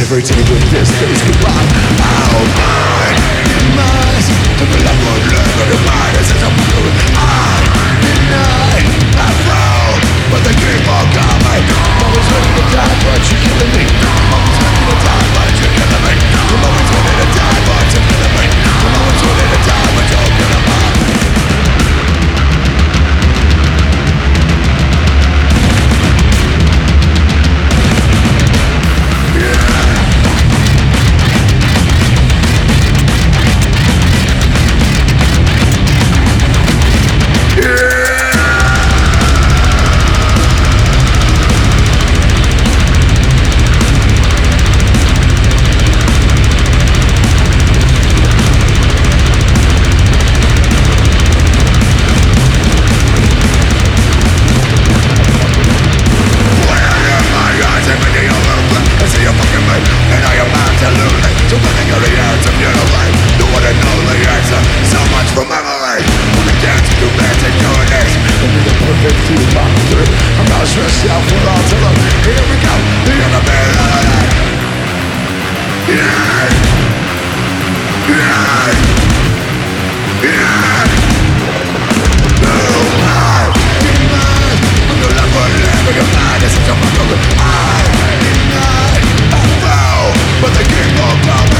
disintegrating with this face goodbye. Oh my demise, the blood would live in your mind as it's a fool. I deny, I fall, but they keep on coming. Always ready to die, but you're killing me. Always ready to die, but you're killing me. I'm always ready to die, but you're killing me. I'm always ready to die, but you're killing me. I'm not stressed out for all to look. Here we go, the other man. Yeah. No, I'm the love for living a man. This is a fucking I deny, I fall, but they keep on coming.